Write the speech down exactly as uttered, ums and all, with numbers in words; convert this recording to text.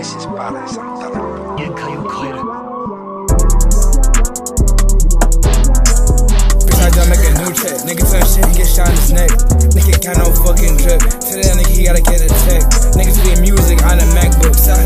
Alexis Palace, I'm telling you. 限界を超える Bitch, I just make a new check. Nigga turn shit, he get shot in his neck. Nigga got no fucking drip. Tell that nigga he gotta get a check. Niggas play music on a MacBook. Tell